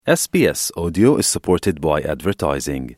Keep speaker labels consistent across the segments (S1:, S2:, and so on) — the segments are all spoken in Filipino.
S1: SBS Audio is supported by advertising.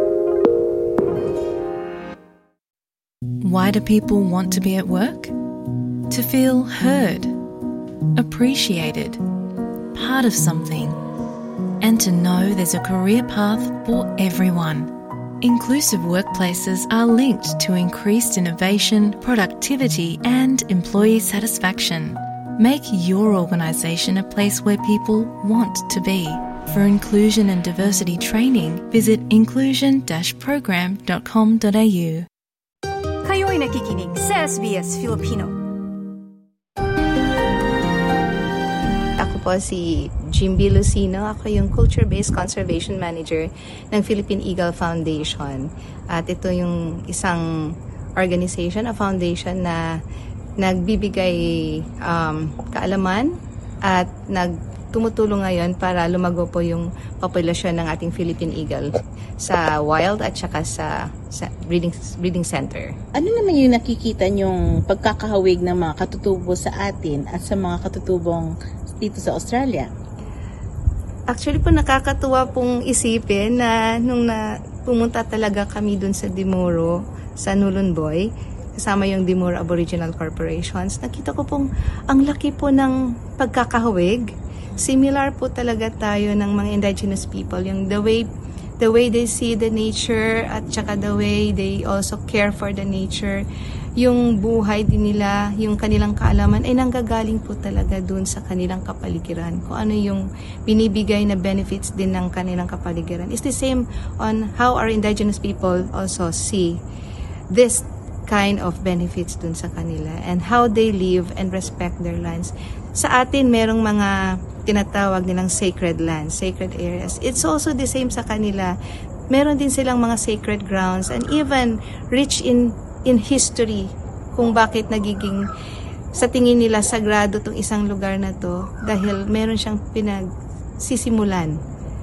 S2: Why do people want to be at work? To feel heard, appreciated, part of something, and to know there's a career path for everyone. Inclusive workplaces are linked to increased innovation, productivity, and employee satisfaction. Make your organisation a place where people want to be. For inclusion and diversity training, visit inclusion-program.com.au.
S3: Kayo'y nakikinig sa SBS Filipino.
S4: Ako po si Jimby Lucino. Ako yung Culture-Based Conservation Manager ng Philippine Eagle Foundation. At ito yung isang organization, a foundation na nagbibigay kaalaman at tumutulong ngayon para lumago po yung populasyon ng ating Philippine Eagle sa wild at saka sa breeding center.
S5: Ano naman yung nakikita nyong pagkakahawig ng mga katutubo sa atin at sa mga katutubong dito sa Australia?
S4: Actually po nakakatuwa pong isipin na nung pumunta talaga kami dun sa Dimoro, sa Nhulunbuy, kasama yung Dimoro Aboriginal Corporations, nakita ko pong ang laki po ng pagkakahawig. Similar po talaga tayo ng mga indigenous people, yung the way they see the nature at saka the way they also care for the nature. Yung buhay din nila, yung kanilang kaalaman ay nanggagaling po talaga dun sa kanilang kapaligiran. Kung ano yung binibigay na benefits din ng kanilang kapaligiran. It's the same on how our indigenous people also see this kind of benefits dun sa kanila and how they live and respect their lands. Sa atin, merong mga tinatawag nilang sacred lands, sacred areas. It's also the same sa kanila. Meron din silang mga sacred grounds and even rich in history kung bakit nagiging sa tingin nila sagrado tong isang lugar na to dahil meron siyang pinagsisimulan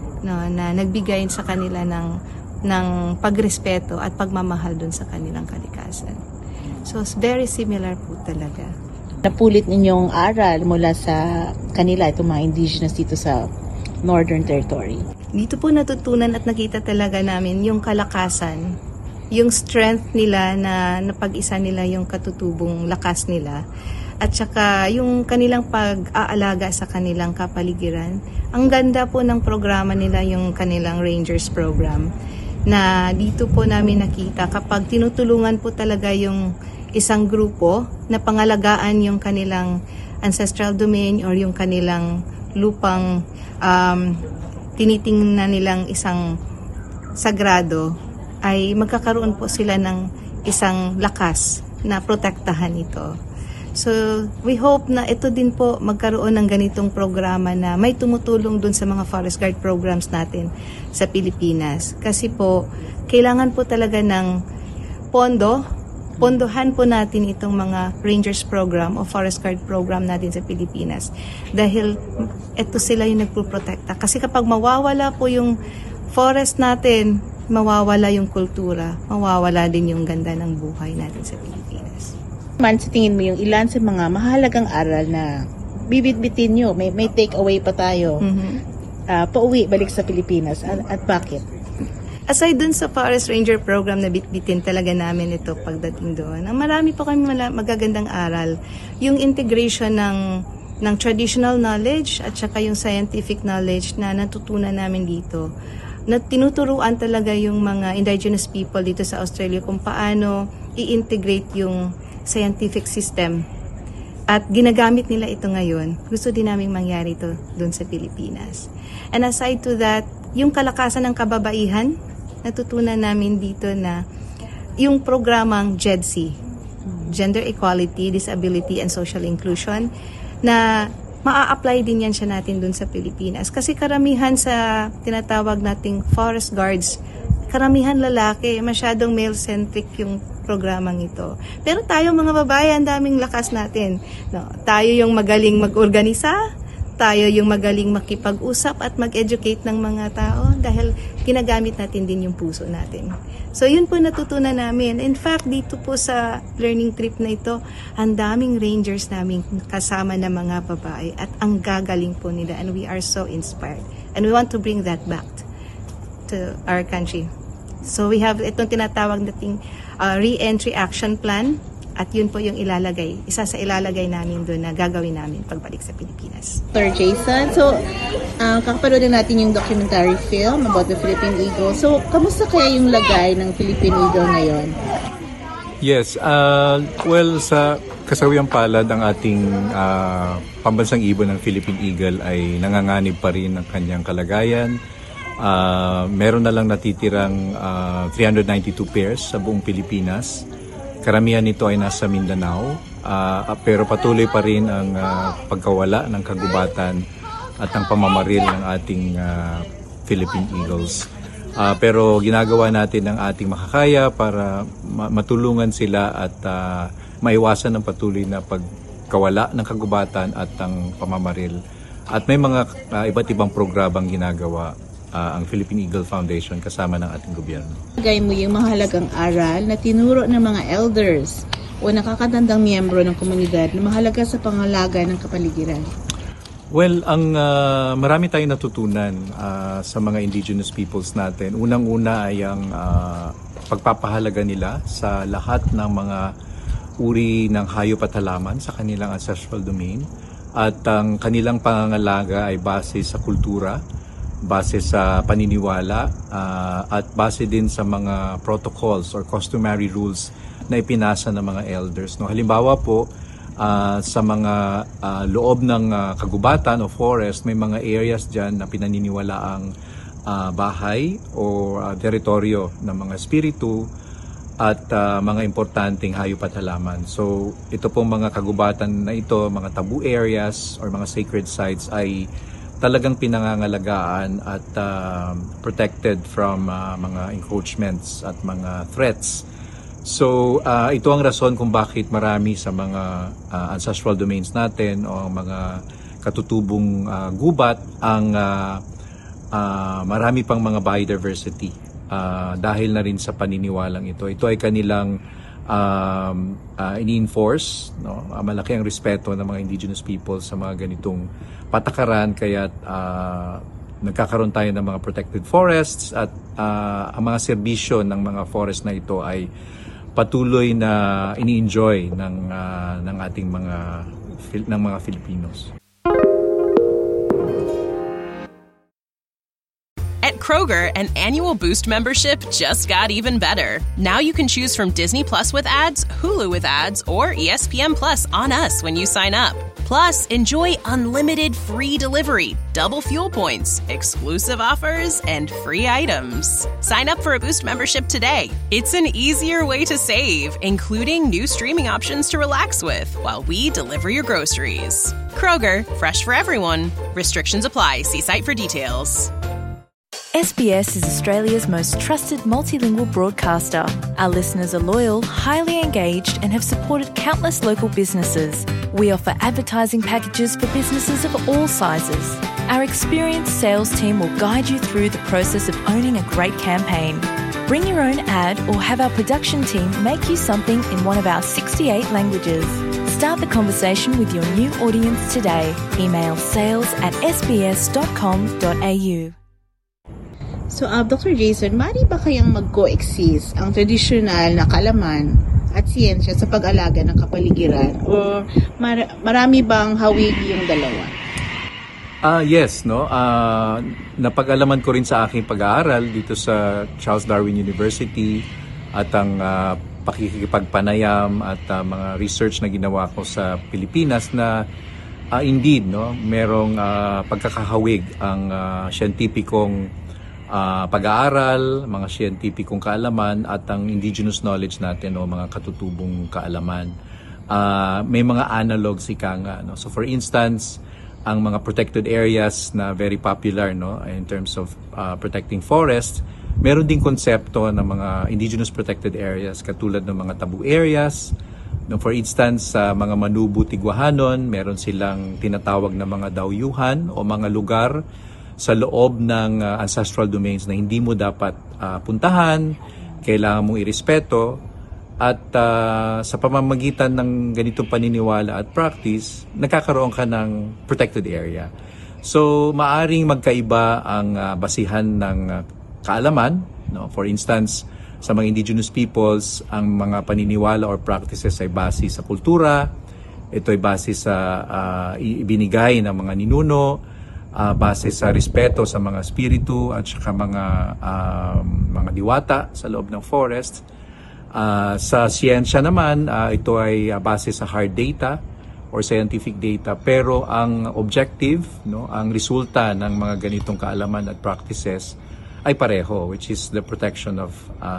S4: na nagbigay sa kanila ng pagrespeto at pagmamahal dun sa kanilang kalikasan. So, it's very similar po talaga.
S5: Napulit ninyong aral mula sa kanila, itong mga indigenous dito sa Northern Territory.
S4: Dito po natutunan at nakita talaga namin yung kalakasan, yung strength nila na napag-isa nila yung katutubong lakas nila, at saka yung kanilang pag-aalaga sa kanilang kapaligiran. Ang ganda po ng programa nila, yung kanilang Rangers program, na dito po namin nakita kapag tinutulungan po talaga yung isang grupo na pangalagaan yung kanilang ancestral domain or yung kanilang lupang tinitingnan nilang isang sagrado, ay magkakaroon po sila ng isang lakas na protektahan ito. So, we hope na ito din po magkaroon ng ganitong programa na may tumutulong dun sa mga forest guard programs natin sa Pilipinas. Kasi po, kailangan po talaga ng pondohan po natin itong mga Rangers program o Forest Guard program natin sa Pilipinas. Dahil ito sila yung nagpuprotekta. Kasi kapag mawawala po yung forest natin, mawawala yung kultura, mawawala din yung ganda ng buhay natin sa Pilipinas.
S5: Man, sa tingin mo yung ilan sa mga mahalagang aral na bibitbitin nyo, may take away pa tayo, pauwi, balik sa Pilipinas, at bakit?
S4: Aside dun sa Forest Ranger program na bitbitin talaga namin ito pagdating doon, marami pa kami magagandang aral. Yung integration ng traditional knowledge at saka yung scientific knowledge na natutunan namin dito. Na tinuturuan talaga yung mga indigenous people dito sa Australia kung paano i-integrate yung scientific system. At ginagamit nila ito ngayon. Gusto din naming mangyari ito doon sa Pilipinas. And aside to that, yung kalakasan ng kababaihan, natutunan namin dito na yung programang GEDC, Gender Equality, Disability and Social Inclusion, na maa-apply din yan siya natin dun sa Pilipinas. Kasi karamihan sa tinatawag nating forest guards, karamihan lalaki, masyadong male-centric yung programang ito. Pero tayo mga babae, ang daming lakas natin. No, tayo yung magaling mag-organisa, tayo yung magaling makipag-usap at mag-educate ng mga tao dahil ginagamit natin din yung puso natin. So yun po natutunan namin. In fact, dito po sa learning trip na ito, ang daming rangers namin kasama na mga babae at ang gagaling po nila and we are so inspired. And we want to bring that back to our country. So we have itong tinatawag nating re-entry action plan, at yun po yung isa sa ilalagay namin doon na gagawin namin pagbalik sa Pilipinas.
S5: Dr. Jason, so kakapanood na natin yung documentary film about the Philippine Eagle. So, kamusta kaya yung lagay ng Philippine Eagle ngayon?
S6: Yes, well, sa kasawiyang palad ang ating pambansang ibon ng Philippine Eagle ay nanganganib pa rin ang kanyang kalagayan. Meron na lang natitirang 392 pairs sa buong Pilipinas. Karamihan nito ay nasa Mindanao, pero patuloy pa rin ang pagkawala ng kagubatan at ang pamamaril ng ating Philippine Eagles. Pero ginagawa natin ang ating makakaya para matulungan sila at maiwasan ang patuloy na pagkawala ng kagubatan at ang pamamaril. At may mga iba't ibang programang ginagawa ang Philippine Eagle Foundation kasama ng ating gobyerno.
S5: Lagay mo yung mahalagang aral na tinuro ng mga elders o nakakatandang miyembro ng komunidad na mahalaga sa pangalaga ng kapaligiran.
S6: Well, marami tayong natutunan sa mga indigenous peoples natin. Unang-una ay ang pagpapahalaga nila sa lahat ng mga uri ng hayop at halaman sa kanilang ancestral domain. At ang kanilang pangangalaga ay base sa kultura, base sa paniniwala, at base din sa mga protocols or customary rules na ipinasa ng mga elders. No? Halimbawa po, sa mga loob ng kagubatan o forest, may mga areas dyan na pinaniniwalaang bahay o teritoryo ng mga espiritu at mga importanteng hayop at halaman. So ito pong mga kagubatan na ito, mga taboo areas or mga sacred sites ay talagang pinangangalagaan at protected from mga encroachments at mga threats. So ito ang rason kung bakit marami sa mga ancestral domains natin o mga katutubong gubat ang marami pang mga biodiversity dahil na rin sa paniniwalang ito. Ito ay kanilang ini-enforce, no? Malaki ang respeto ng mga indigenous people sa mga ganitong patakaran, kaya nagkakaroon tayo ng mga protected forests at ang mga serbisyo ng mga forest na ito ay patuloy na ini-enjoy ng ating mga Filipinos.
S7: At Kroger, an annual Boost membership just got even better. Now you can choose from Disney Plus with ads, Hulu with ads, or ESPN Plus on us when you sign up. Plus, enjoy unlimited free delivery, double fuel points, exclusive offers, and free items. Sign up for a Boost membership today. It's an easier way to save, including new streaming options to relax with while we deliver your groceries. Kroger, fresh for everyone. Restrictions apply. See site for details.
S2: SBS is Australia's most trusted multilingual broadcaster. Our listeners are loyal, highly engaged, and have supported countless local businesses. We offer advertising packages for businesses of all sizes. Our experienced sales team will guide you through the process of owning a great campaign. Bring your own ad or have our production team make you something in one of our 68 languages. Start the conversation with your new audience today. Email sales@sbs.com.au.
S5: So, Dr. Jason, maaari ba kayang mag-coexist ang traditional na kaalaman at siyensya sa pag-alaga ng kapaligiran? O marami bang hawig yung dalawa?
S6: Yes, no. Napag-alaman ko rin sa aking pag-aaral dito sa Charles Darwin University at ang pakikipagpanayam at mga research na ginawa ko sa Pilipinas na indeed, no, merong pagkakahawig ang siyentipikong pag-aaral, mga siyentipikong kaalaman at ang indigenous knowledge natin o mga katutubong kaalaman. May mga analogs ika nga, no? So for instance, ang mga protected areas na very popular, no, in terms of protecting forest, meron ding konsepto ng mga indigenous protected areas katulad ng mga taboo areas. No, for instance, sa mga Manubu, Tigwahanon, meron silang tinatawag na mga dawyuhan o mga lugar sa loob ng ancestral domains na hindi mo dapat puntahan, kailangan mong irespeto, at sa pamamagitan ng ganitong paniniwala at practice, nagkakaroon ka ng protected area. So, maaring magkaiba ang basihan ng kaalaman. No? For instance, sa mga indigenous peoples, ang mga paniniwala or practices ay base sa kultura. Ito ay base sa ibinigay ng mga ninuno, base sa respeto sa mga spiritu at saka mga diwata sa loob ng forest. Sa siyensya naman, ito ay base sa hard data or scientific data, pero ang objective, no, ang resulta ng mga ganitong kaalaman at practices ay pareho, which is the protection of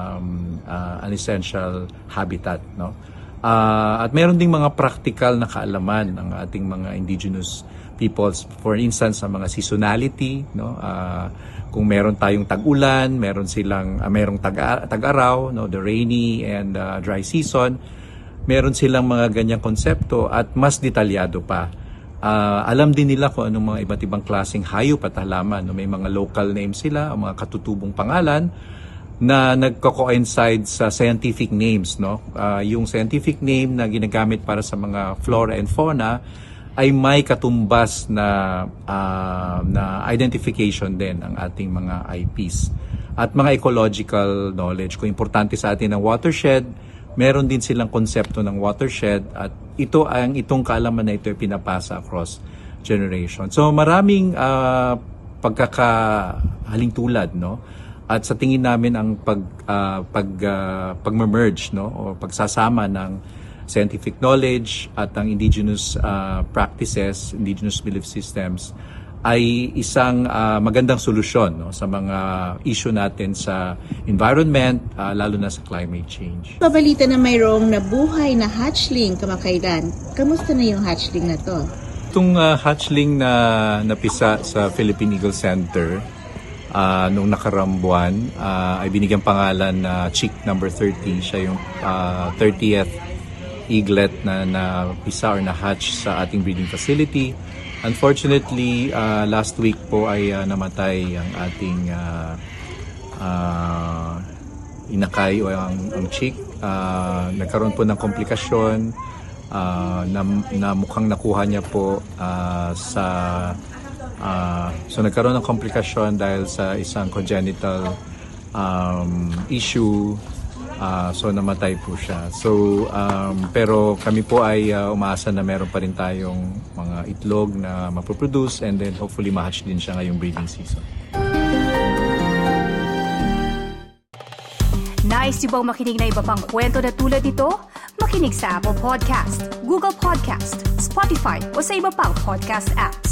S6: an essential habitat, no. At meron ding mga practical na kaalaman ng ating mga indigenous peoples, for instance sa mga seasonality, no, kung meron tayong tag-ulan, merong tag-araw, no, the rainy and dry season. Meron silang mga ganyang konsepto at mas detalyado pa. Alam din nila kung anong mga iba't ibang klaseng hayop at halaman. No? May mga local names sila, o mga katutubong pangalan na nagko-coincide sa scientific names. No? Yung scientific name na ginagamit para sa mga flora and fauna ay may katumbas na identification din ang ating mga IPs. At mga ecological knowledge. Kung importante sa atin ang watershed, meron din silang konsepto ng watershed at itong kaalaman na ito ay pinapasa across generation. So maraming pagkakahalintulad, no? At sa tingin namin ang pag-merge, no, o pagsasama ng scientific knowledge at ang indigenous practices, indigenous belief systems ay isang magandang solusyon, no, sa mga issue natin sa environment, lalo na sa climate change.
S5: Pabalita na mayroong nabuhay na hatchling kamakailan. Kamusta na yung hatchling na to?
S6: Itong hatchling na napisa sa Philippine Eagle Center nung nakaraang buwan ay binigyang pangalan na Chick number 30. Siya yung 30th eaglet na napisa or na-hatch sa ating breeding facility. Unfortunately, last week po ay namatay ang ating inakay o ang chick. Nagkaroon po ng komplikasyon na mukhang nakuha niya po so nagkaroon ng komplikasyon dahil sa isang congenital issue. So namatay po siya. So pero kami po ay umaasa na meron pa rin tayong mga itlog na mapoproduce and then hopefully ma-hatch din siya ngayong breeding season.
S3: Nice yung bang makinig na iba pang kwento na tulad ito? Makinig sa Apple Podcast, Google Podcast, Spotify o sa iba pang podcast apps.